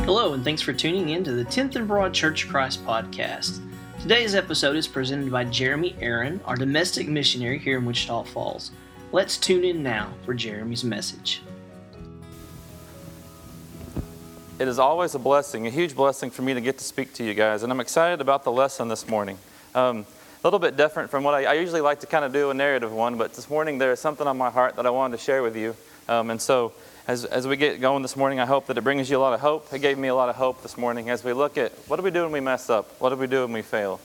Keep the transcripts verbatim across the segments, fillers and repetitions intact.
Hello, and thanks for tuning in to the tenth and Broad Church of Christ podcast. Today's episode is presented by Jeremy Aaron, our domestic missionary here in Wichita Falls. Let's tune in now for Jeremy's message. It is always a blessing, a huge blessing for me to get to speak to you guys, and I'm excited about the lesson this morning. Um, a little bit different from what I, I usually like to kind of do a narrative one, but this morning there is something on my heart that I wanted to share with you, um, and so As, as we get going this morning, I hope that it brings you a lot of hope. It gave me a lot of hope this morning as we look at what do we do when we mess up? What do we do when we fail?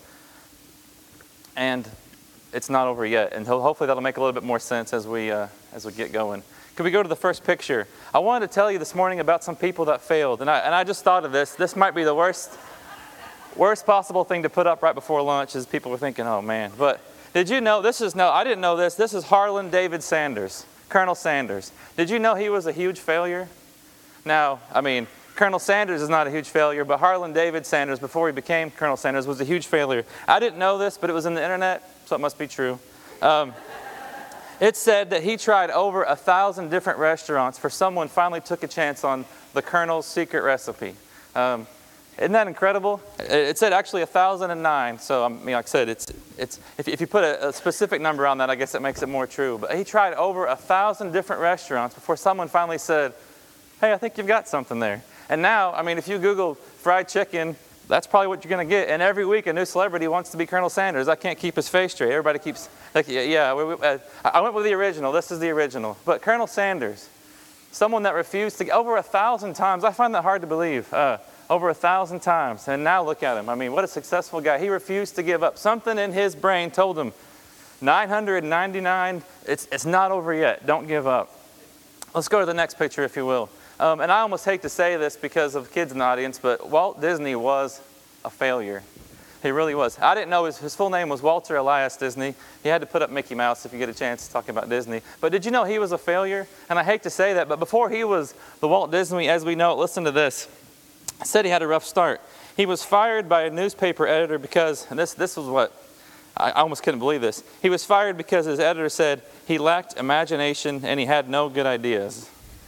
And it's not over yet. And hopefully that'll make a little bit more sense as we uh, as we get going. Could we go to the first picture? I wanted to tell you this morning about some people that failed. And I, and I just thought of this. This might be the worst, worst possible thing to put up right before lunch as people were thinking, oh man. But did you know, this is, no, I didn't know this. This is Harlan David Sanders. Colonel Sanders. Did you know he was a huge failure? Now, I mean, Colonel Sanders is not a huge failure, but Harlan David Sanders, before he became Colonel Sanders, was a huge failure. I didn't know this, but it was in the internet, so it must be true. Um, it said that he tried over a thousand different restaurants before someone finally took a chance on the Colonel's secret recipe. Um, Isn't that incredible? It said actually one thousand nine. So I mean, like I said, it's it's if, if you put a, a specific number on that, I guess it makes it more true. But he tried over a thousand different restaurants before someone finally said, "Hey, I think you've got something there." And now, I mean, if you Google fried chicken, that's probably what you're going to get. And every week, a new celebrity wants to be Colonel Sanders. I can't keep his face straight. Everybody keeps like, yeah. We, we, uh, I went with the original. This is the original. But Colonel Sanders, someone that refused to over a thousand times. I find that hard to believe. Uh, Over a thousand times. And now look at him. I mean, what a successful guy. He refused to give up. Something in his brain told him, nine hundred ninety-nine, it's, it's not over yet. Don't give up. Let's go to the next picture, if you will. Um, and I almost hate to say this because of kids in the audience, but Walt Disney was a failure. He really was. I didn't know his, his full name was Walter Elias Disney. He had to put up Mickey Mouse if you get a chance to talk about Disney. But did you know he was a failure? And I hate to say that, but before he was the Walt Disney as we know it, listen to this. Said he had a rough start. He was fired by a newspaper editor because, and this this was what, I almost couldn't believe this. He was fired because his editor said he lacked imagination and he had no good ideas.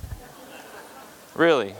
Really.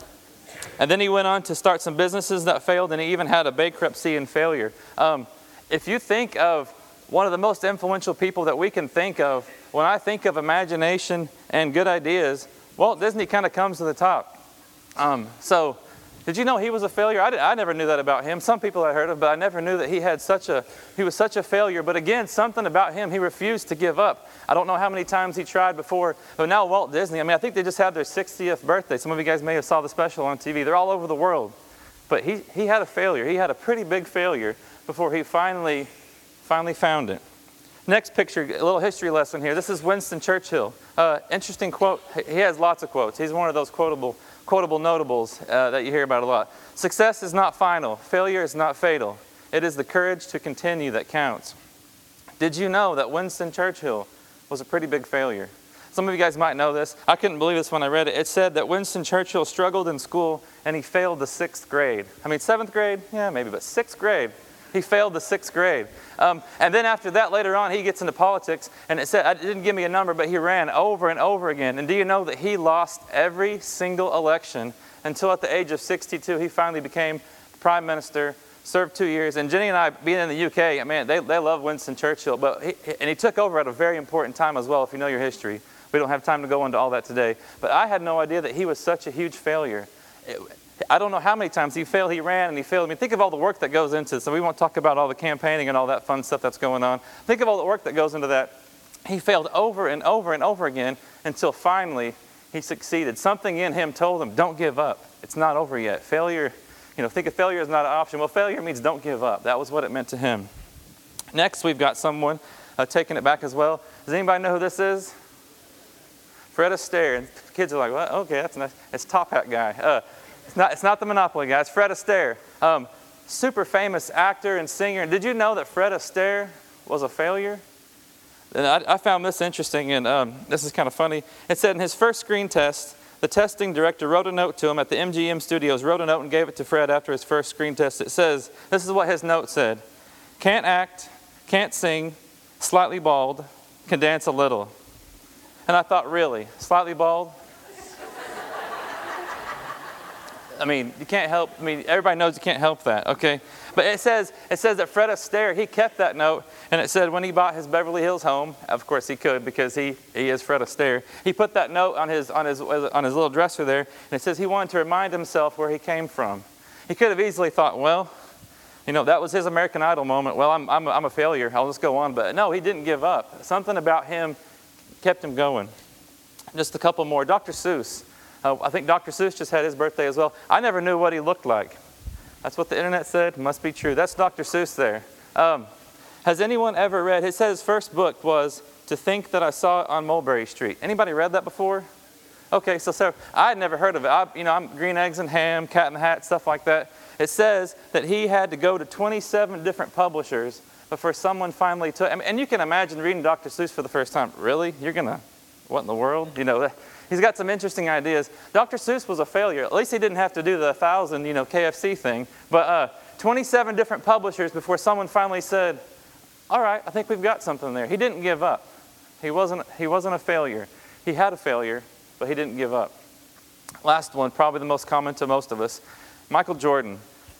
And then he went on to start some businesses that failed, and he even had a bankruptcy and failure. Um, if you think of one of the most influential people that we can think of, when I think of imagination and good ideas, Walt Disney kind of comes to the top. Um, so, Did you know he was a failure? I, did, I never knew that about him. Some people I heard of, but I never knew that he had such a he was such a failure. But again, something about him, he refused to give up. I don't know how many times he tried before, but now Walt Disney, I mean, I think they just had their sixtieth birthday. Some of you guys may have saw the special on T V. They're all over the world. But he, he had a failure. He had a pretty big failure before he finally, finally found it. Next picture, a little history lesson here. This is Winston Churchill. Uh, interesting quote. He has lots of quotes. He's one of those quotable quotable notables uh, that you hear about a lot. Success is not final. Failure is not fatal. It is the courage to continue that counts. Did you know that Winston Churchill was a pretty big failure? Some of you guys might know this. I couldn't believe this when I read it. It said that Winston Churchill struggled in school and he failed the sixth grade. I mean, seventh grade? Yeah, maybe, but sixth grade. He failed the sixth grade. Um, and then after that, later on, he gets into politics. And it said, it didn't give me a number, but he ran over and over again. And do you know that he lost every single election until at the age of sixty-two, he finally became prime minister, served two years. And Jenny and I, being in the U K, man, they, they love Winston Churchill. But he, and he took over at a very important time as well, if you know your history. We don't have time to go into all that today. But I had no idea that he was such a huge failure. It, I don't know how many times he failed, he ran, and he failed. I mean, think of all the work that goes into it. So we won't talk about all the campaigning and all that fun stuff that's going on. Think of all the work that goes into that. He failed over and over and over again until finally he succeeded. Something in him told him, don't give up. It's not over yet. Failure, you know, think of failure as not an option. Well, failure means don't give up. That was what it meant to him. Next, we've got someone uh, taking it back as well. Does anybody know who this is? Fred Astaire. And kids are like, well, okay, that's nice. It's Top Hat guy. Uh, It's not, it's not the Monopoly guy. It's Fred Astaire. Um, super famous actor and singer. Did you know that Fred Astaire was a failure? And I, I found this interesting, and um, this is kind of funny. It said in his first screen test, the testing director wrote a note to him at the M G M Studios, wrote a note and gave it to Fred after his first screen test. It says, this is what his note said. Can't act, can't sing, slightly bald, can dance a little. And I thought, really? Slightly bald? I mean, you can't help, I mean, everybody knows you can't help that, okay? But it says, it says that Fred Astaire, he kept that note, and it said when he bought his Beverly Hills home, of course he could because he, he is Fred Astaire, he put that note on his, on his, on his little dresser there, and it says he wanted to remind himself where he came from. He could have easily thought, well, you know, that was his American Idol moment. Well, I'm, I'm, a, I'm a failure. I'll just go on. But no, he didn't give up. Something about him kept him going. Just a couple more. Doctor Seuss. Uh, I think Doctor Seuss just had his birthday as well. I never knew what he looked like. That's what the internet said. Must be true. That's Doctor Seuss there. Um, has anyone ever read, it said his first book was To Think That I Saw It on Mulberry Street. Anybody read that before? Okay, so, so I had never heard of it. I, you know, I'm Green Eggs and Ham, Cat in the Hat, stuff like that. It says that he had to go to twenty-seven different publishers before someone finally took, I mean, and you can imagine reading Doctor Seuss for the first time. Really? You're going to, what in the world? You know, he's got some interesting ideas. Doctor Seuss was a failure. At least he didn't have to do the thousand, you know, K F C thing. But uh, twenty-seven different publishers before someone finally said, all right, I think we've got something there. He didn't give up. He wasn't, he wasn't a failure. He had a failure, but he didn't give up. Last one, probably the most common to most of us. Michael Jordan,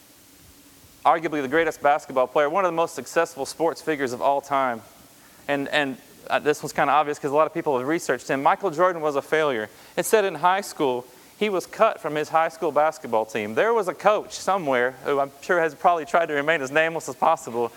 arguably the greatest basketball player, one of the most successful sports figures of all time. And, and uh, this one's kind of obvious because a lot of people have researched him. Michael Jordan was a failure. It said in high school, he was cut from his high school basketball team. There was a coach somewhere, who I'm sure has probably tried to remain as nameless as possible,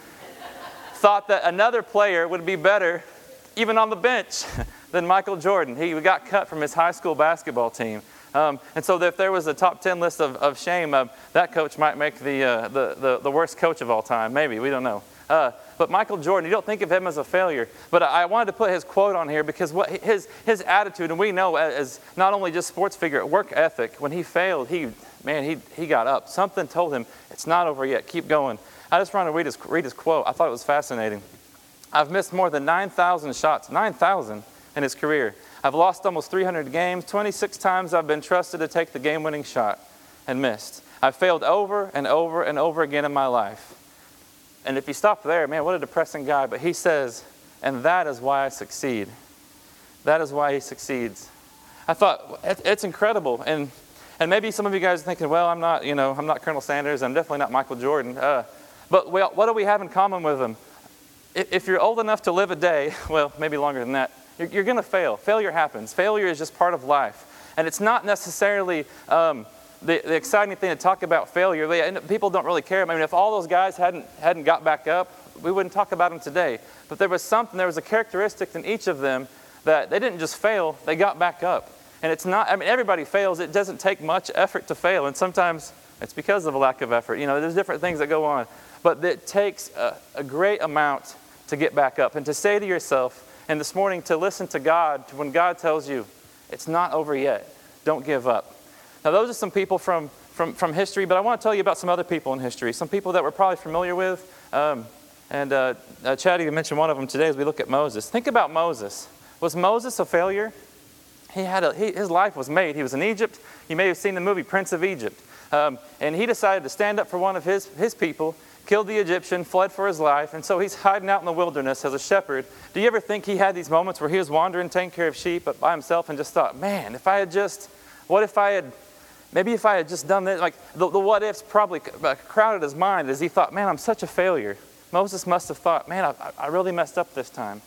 thought that another player would be better, even on the bench, than Michael Jordan. He got cut from his high school basketball team. Um, and so if there was a top ten list of, of shame, uh, that coach might make the, uh, the, the, the worst coach of all time. Maybe, we don't know. Uh, but Michael Jordan, you don't think of him as a failure. But I wanted to put his quote on here because what his, his attitude, and we know as not only just sports figure, work ethic, when he failed, he, man, he, he got up. Something told him, it's not over yet, keep going. I just wanted to read his, read his quote. I thought it was fascinating. I've missed more than nine thousand shots, nine thousand in his career. I've lost almost three hundred games. twenty-six times I've been trusted to take the game-winning shot and missed. I've failed over and over and over again in my life. And if you stop there, man, what a depressing guy. But he says, and that is why I succeed. That is why he succeeds. I thought, it's incredible. And and maybe some of you guys are thinking, well, I'm not, you know, I'm not Colonel Sanders. I'm definitely not Michael Jordan. Uh, but well, what do we have in common with them? If you're old enough to live a day, well, maybe longer than that, you're, you're going to fail. Failure happens. Failure is just part of life. And it's not necessarily um, the, the exciting thing to talk about failure. They, people don't really care. I mean, if all those guys hadn't, hadn't got back up, we wouldn't talk about them today. But there was something, there was a characteristic in each of them that they didn't just fail, they got back up. And it's not, I mean, everybody fails. It doesn't take much effort to fail. And sometimes it's because of a lack of effort. You know, there's different things that go on. But it takes a, a great amount to get back up and to say to yourself, and this morning to listen to God when God tells you, it's not over yet. Don't give up. Now those are some people from, from, from history, but I want to tell you about some other people in history, some people that we're probably familiar with. Um, and uh, uh, Chad, you mentioned one of them today as we look at Moses. Think about Moses. Was Moses a failure? He had a, he, his life was made. He was in Egypt. You may have seen the movie Prince of Egypt. Um, and he decided to stand up for one of his, his people, killed the Egyptian, fled for his life, and so he's hiding out in the wilderness as a shepherd. Do you ever think he had these moments where he was wandering, taking care of sheep by himself and just thought, man, if I had just, what if I had, maybe if I had just done this, like the, the what ifs probably crowded his mind as he thought, man, I'm such a failure. Moses must have thought, man, I, I really messed up this time.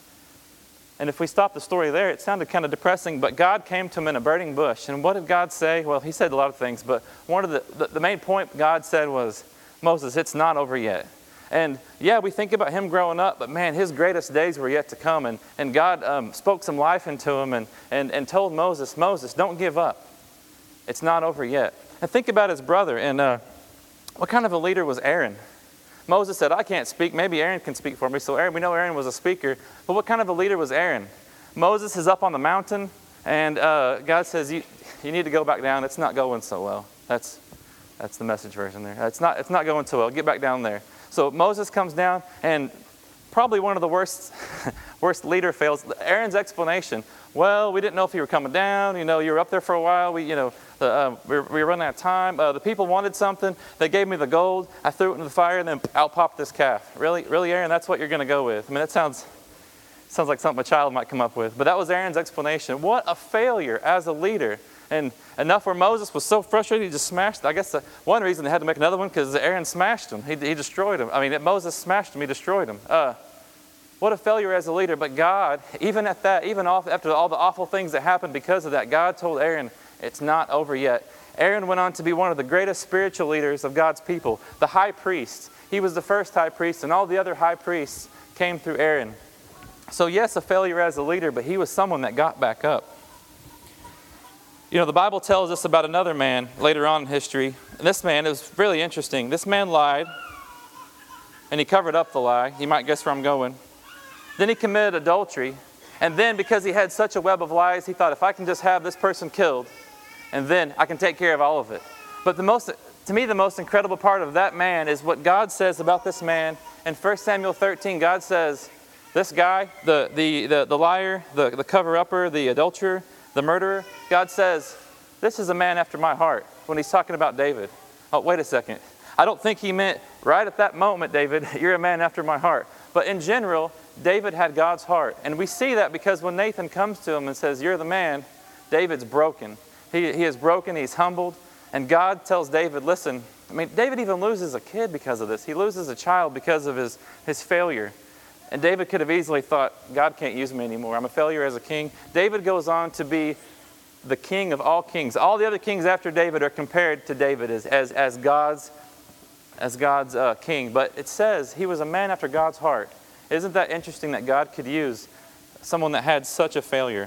And if we stop the story there, it sounded kind of depressing, but God came to him in a burning bush. And what did God say? Well, he said a lot of things, but one of the, the, the main point God said was, Moses, it's not over yet. And yeah, we think about him growing up, but man, his greatest days were yet to come. And, and God um, spoke some life into him and, and, and told Moses, Moses, don't give up. It's not over yet. And think about his brother. And uh, what kind of a leader was Aaron? Moses said, I can't speak. Maybe Aaron can speak for me. So Aaron, we know Aaron was a speaker. But what kind of a leader was Aaron? Moses is up on the mountain, and uh, God says, you, you need to go back down. It's not going so well. That's That's the Message version there. It's not, it's not going so well. Get back down there. So Moses comes down, and probably one of the worst, worst leader fails. Aaron's explanation, well, we didn't know if you were coming down. You know, you were up there for a while. We, you know, uh, we, were, we were running out of time. Uh, the people wanted something. They gave me the gold. I threw it into the fire, and then out popped this calf. Really, really, Aaron, that's what you're going to go with? I mean, that sounds, sounds like something a child might come up with. But that was Aaron's explanation. What a failure as a leader And enough where Moses was so frustrated, he just smashed. I guess the one reason they had to make another one because Aaron smashed him. He, he destroyed him. I mean, Moses smashed him. He destroyed him. Uh, what a failure as a leader. But God, even at that, even off, after all the awful things that happened because of that, God told Aaron, it's not over yet. Aaron went on to be one of the greatest spiritual leaders of God's people, the high priest. He was the first high priest, and all the other high priests came through Aaron. So yes, a failure as a leader, but he was someone that got back up. You know, the Bible tells us about another man later on in history. And this man, it was really interesting. This man lied, and he covered up the lie. You might guess where I'm going. Then he committed adultery. And then because he had such a web of lies, he thought, if I can just have this person killed, and then I can take care of all of it. But the most, to me, the most incredible part of that man is what God says about this man. In First Samuel thirteen, God says, this guy, the, the, the, the liar, the, the cover-upper, the adulterer, the murderer, God says, this is a man after my heart when he's talking about David. Oh, wait a second. I don't think he meant right at that moment, David, you're a man after my heart. But in general, David had God's heart. And we see that because when Nathan comes to him and says, you're the man, David's broken. He, he is broken, he's humbled. And God tells David, listen, I mean, David even loses a kid because of this. He loses a child because of his, his failure. And David could have easily thought, God can't use me anymore. I'm a failure as a king. David goes on to be the king of all kings. All the other kings after David are compared to David as, as, as God's, as God's uh, king. But it says he was a man after God's heart. Isn't that interesting that God could use someone that had such a failure?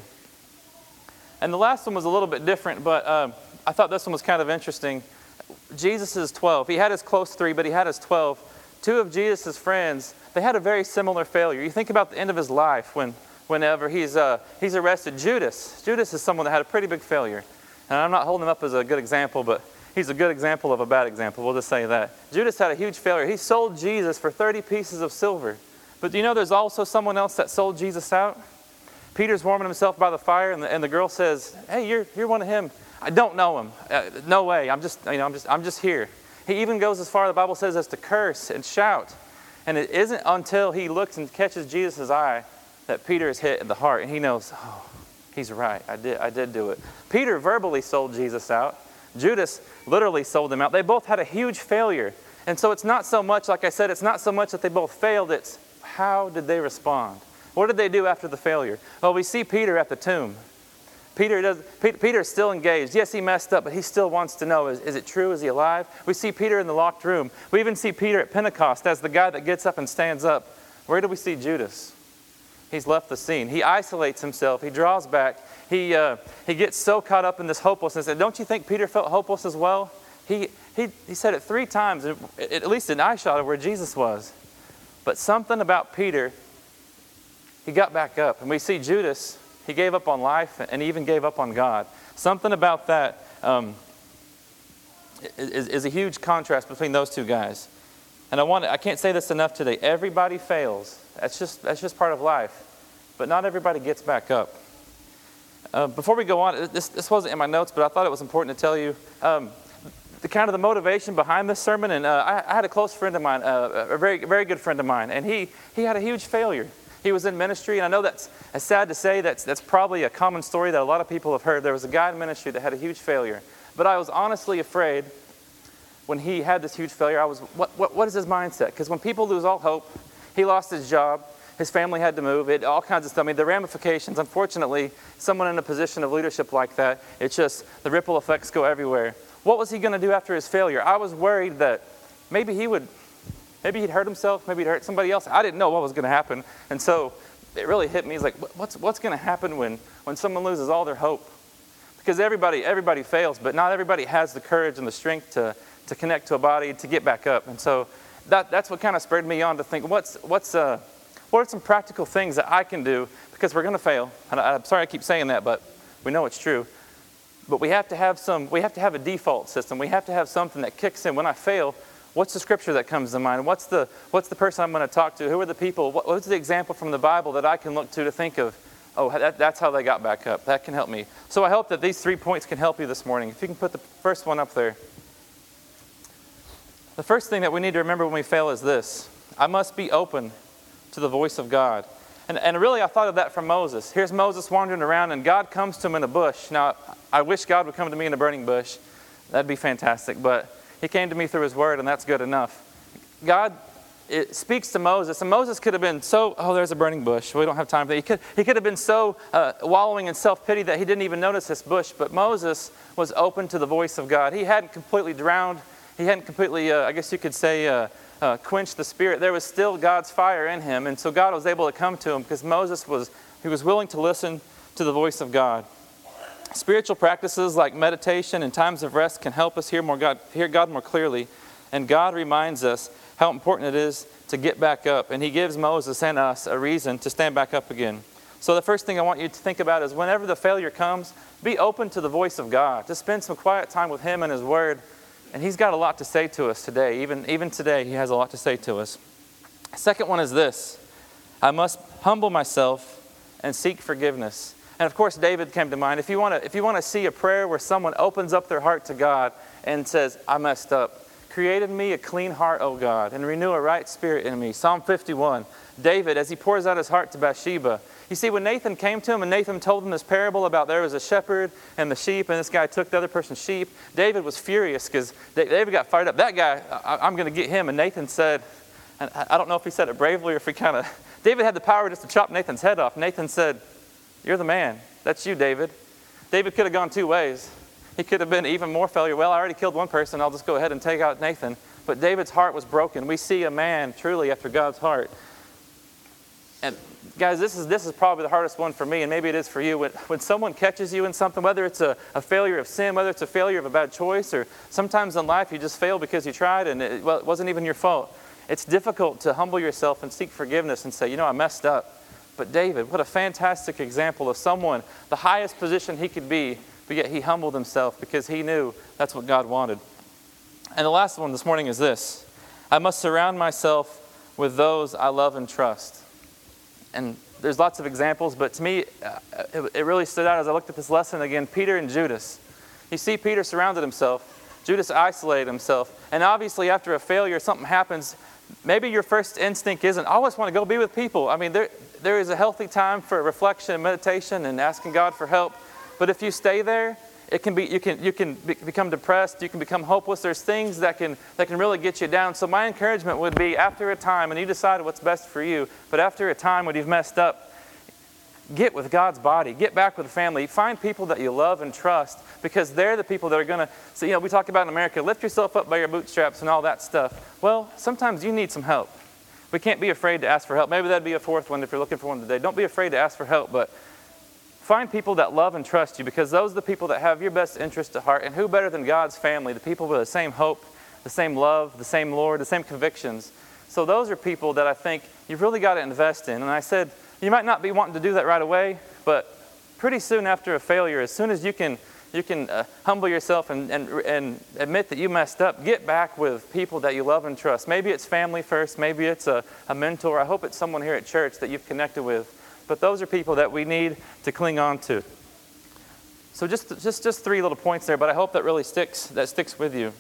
And the last one was a little bit different, but uh, I thought this one was kind of interesting. Jesus is twelve. He had his close three, but he had his twelve. Two of Jesus' friends, they had a very similar failure. You think about the end of his life when, whenever he's, uh, he's arrested. Judas. Judas is someone that had a pretty big failure. And I'm not holding him up as a good example, but he's a good example of a bad example. We'll just say that. Judas had a huge failure. He sold Jesus for thirty pieces of silver. But do you know there's also someone else that sold Jesus out? Peter's warming himself by the fire, and the, and the girl says, hey, you're, you're one of him. I don't know him. Uh, no way. I'm just, you know, I'm just, I'm just here. He even goes as far, the Bible says, as to curse and shout. And it isn't until he looks and catches Jesus' eye that Peter is hit in the heart. And he knows, oh, he's right. I did, I did do it. Peter verbally sold Jesus out. Judas literally sold him out. They both had a huge failure. And so it's not so much, like I said, it's not so much that they both failed. It's how did they respond? What did they do after the failure? Well, we see Peter at the tomb. Peter does. Peter, Peter is still engaged. Yes, he messed up, but he still wants to know, is, is it true? Is he alive? We see Peter in the locked room. We even see Peter at Pentecost as the guy that gets up and stands up. Where do we see Judas? He's left the scene. He isolates himself. He draws back. He, uh, he gets so caught up in this hopelessness. And don't you think Peter felt hopeless as well? He, he, he said it three times, at least an eye shot of where Jesus was. But something about Peter, he got back up. And we see Judas, he gave up on life and even gave up on God. Something about that um, is, is a huge contrast between those two guys. And I want I can't say this enough today. Everybody fails. That's just that's just part of life. But not everybody gets back up. Uh, before we go on, this this wasn't in my notes, but I thought it was important to tell you um, the kind of the motivation behind this sermon. And uh, I, I had a close friend of mine, uh, a very very good friend of mine, and he he had a huge failure. He was in ministry, and I know that's, that's sad to say. That's, that's probably a common story that a lot of people have heard. There was a guy in ministry that had a huge failure. But I was honestly afraid when he had this huge failure. I was, what, what, what is his mindset? Because when people lose all hope, he lost his job, his family had to move, it, all kinds of stuff. I mean, the ramifications, unfortunately, someone in a position of leadership like that, it's just, the ripple effects go everywhere. What was he going to do after his failure? I was worried that maybe he would... Maybe he'd hurt himself. Maybe he'd hurt somebody else. I didn't know what was going to happen. And so it really hit me. It's like, what's, what's going to happen when, when someone loses all their hope? Because everybody everybody fails, but not everybody has the courage and the strength to, to connect to a body, to get back up. And so that, that's what kind of spurred me on to think, what's, what's, uh, what are some practical things that I can do? Because we're going to fail. And I, I'm sorry I keep saying that, but we know it's true. But we have to have some, we have to have a default system. We have to have something that kicks in when I fail. What's the scripture that comes to mind? What's the, what's the person I'm going to talk to? Who are the people? What, what's the example from the Bible that I can look to to think of, oh, that, that's how they got back up. That can help me. So I hope that these three points can help you this morning. If you can put the first one up there. The first thing that we need to remember when we fail is this. I must be open to the voice of God. And, and really, I thought of that from Moses. Here's Moses wandering around, and God comes to him in a bush. Now, I wish God would come to me in a burning bush. That'd be fantastic. But he came to me through his word, and that's good enough. God it speaks to Moses, and Moses could have been so, oh, there's a burning bush. We don't have time for that. He could, he could have been so uh, wallowing in self-pity that he didn't even notice this bush. But Moses was open to the voice of God. He hadn't completely drowned. He hadn't completely, uh, I guess you could say, uh, uh, quenched the spirit. There was still God's fire in him. And so God was able to come to him because Moses was, he was willing to listen to the voice of God. Spiritual practices like meditation and times of rest can help us hear more God, hear God more clearly. And God reminds us how important it is to get back up. And he gives Moses and us a reason to stand back up again. So the first thing I want you to think about is whenever the failure comes, be open to the voice of God. Just spend some quiet time with him and his word. And he's got a lot to say to us today. Even, even today, he has a lot to say to us. Second one is this. I must humble myself and seek forgiveness. And of course, David came to mind. If you want to, if you want to see a prayer where someone opens up their heart to God and says, I messed up. Create in me a clean heart, O God, and renew a right spirit in me. Psalm fifty-one. David, as he pours out his heart to Bathsheba. You see, when Nathan came to him and Nathan told him this parable about there was a shepherd and the sheep, and this guy took the other person's sheep, David was furious because David got fired up. That guy, I, I'm going to get him. And Nathan said, and I don't know if he said it bravely or if he kind of, David had the power just to chop Nathan's head off. Nathan said, you're the man. That's you, David. David could have gone two ways. He could have been even more failure. Well, I already killed one person. I'll just go ahead and take out Nathan. But David's heart was broken. We see a man truly after God's heart. And guys, this is this is probably the hardest one for me, and maybe it is for you. When, when someone catches you in something, whether it's a, a failure of sin, whether it's a failure of a bad choice, or sometimes in life you just fail because you tried and it, well, it wasn't even your fault. It's difficult to humble yourself and seek forgiveness and say, you know, I messed up. But David, what a fantastic example of someone, the highest position he could be, but yet he humbled himself because he knew that's what God wanted. And the last one this morning is this. I must surround myself with those I love and trust. And there's lots of examples, but to me, it, it really stood out as I looked at this lesson again. Peter and Judas. You see, Peter surrounded himself. Judas isolated himself. And obviously after a failure, something happens. Maybe your first instinct isn't, I always want to go be with people. I mean, there there is a healthy time for reflection and meditation and asking God for help. But if you stay there, it can be you can you can be, become depressed. You can become hopeless. There's things that can that can really get you down. So my encouragement would be, after a time, and you decide what's best for you, but after a time when you've messed up, get with God's body. Get back with the family. Find people that you love and trust, because they're the people that are going to. So you know, we talk about in America, lift yourself up by your bootstraps and all that stuff. Well, sometimes you need some help. We can't be afraid to ask for help. Maybe that'd be a fourth one if you're looking for one today. Don't be afraid to ask for help, but find people that love and trust you, because those are the people that have your best interest at heart. And who better than God's family, the people with the same hope, the same love, the same Lord, the same convictions. So those are people that I think you've really got to invest in. And I said, you might not be wanting to do that right away, but pretty soon after a failure, as soon as you can you can uh, humble yourself and, and, and admit that you messed up, get back with people that you love and trust. Maybe it's family first, maybe it's a, a mentor. I hope it's someone here at church that you've connected with. But those are people that we need to cling on to. So just, just, just three little points there, but I hope that really sticks, that sticks with you.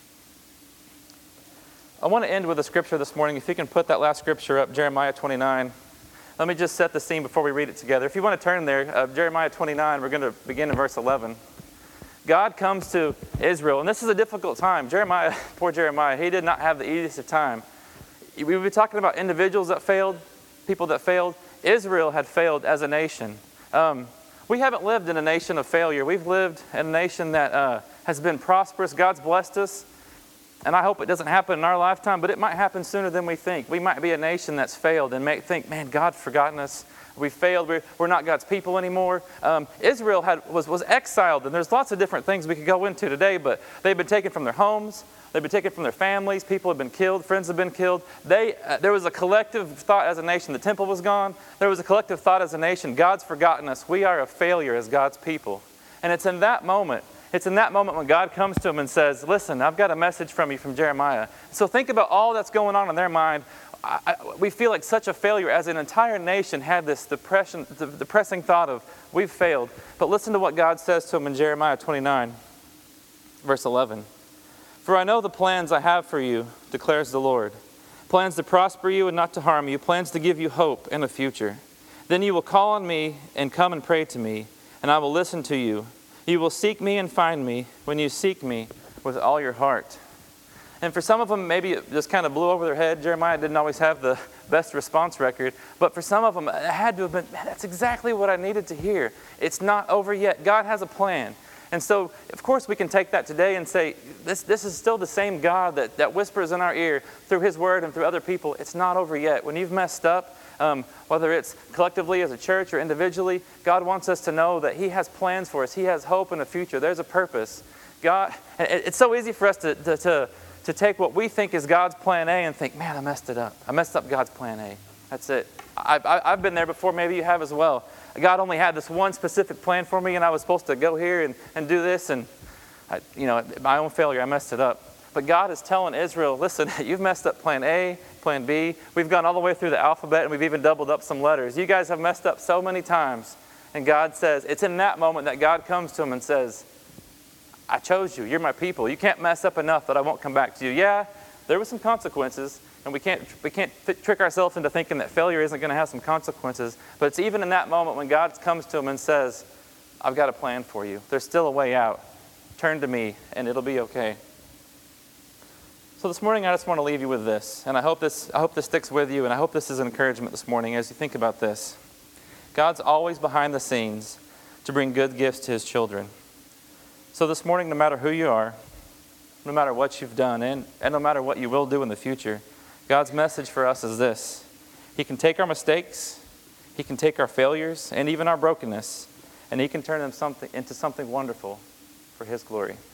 I want to end with a scripture this morning. If you can put that last scripture up, Jeremiah twenty-nine. Let me just set the scene before we read it together. If you want to turn there, uh, Jeremiah twenty-nine, we're going to begin in verse eleven. God comes to Israel, and this is a difficult time. Jeremiah, poor Jeremiah, he did not have the easiest of time. We've been talking about individuals that failed, people that failed. Israel had failed as a nation. Um, we haven't lived in a nation of failure. We've lived in a nation that uh, has been prosperous. God's blessed us. And I hope it doesn't happen in our lifetime, but it might happen sooner than we think. We might be a nation that's failed and may think, man, God's forgotten us. We failed. We're, we're not God's people anymore. Um, Israel had was, was exiled, and there's lots of different things we could go into today, but they've been taken from their homes. They've been taken from their families. People have been killed. Friends have been killed. They, uh, there was a collective thought as a nation. The temple was gone. There was a collective thought as a nation. God's forgotten us. We are a failure as God's people. And it's in that moment, it's in that moment when God comes to them and says, listen, I've got a message from you from Jeremiah. So think about all that's going on in their mind. I, I, we feel like such a failure as an entire nation had this depression, the depressing thought of, we've failed. But listen to what God says to them in Jeremiah twenty-nine, verse eleven. For I know the plans I have for you, declares the Lord. Plans to prosper you and not to harm you. Plans to give you hope and a future. Then you will call on me and come and pray to me, and I will listen to you. You will seek me and find me when you seek me with all your heart. And for some of them, maybe it just kind of blew over their head. Jeremiah didn't always have the best response record. But for some of them, it had to have been, man, that's exactly what I needed to hear. It's not over yet. God has a plan. And so, of course, we can take that today and say, this, this is still the same God that, that whispers in our ear through His Word and through other people. It's not over yet. When you've messed up, um, whether it's collectively as a church or individually, God wants us to know that He has plans for us. He has hope in the future. There's a purpose. God, it's so easy for us to, to, to, to take what we think is God's plan A and think, man, I messed it up. I messed up God's plan A. That's it. I, I, I've been there before. Maybe you have as well. God only had this one specific plan for me, and I was supposed to go here and, and do this, and I, you know, my own failure, I messed it up. But God is telling Israel, listen, you've messed up plan A, plan B. We've gone all the way through the alphabet, and we've even doubled up some letters. You guys have messed up so many times. And God says, it's in that moment that God comes to him and says, I chose you. You're my people. You can't mess up enough that I won't come back to you. Yeah, there were some consequences. And we can't we can't th- trick ourselves into thinking that failure isn't going to have some consequences. But it's even in that moment when God comes to him and says, I've got a plan for you. There's still a way out. Turn to me, and it'll be okay. So this morning, I just want to leave you with this. And I hope this I hope this sticks with you, and I hope this is an encouragement this morning as you think about this. God's always behind the scenes to bring good gifts to His children. So this morning, no matter who you are, no matter what you've done, and, and no matter what you will do in the future, God's message for us is this. He can take our mistakes, He can take our failures, and even our brokenness, and He can turn them something into something wonderful for His glory.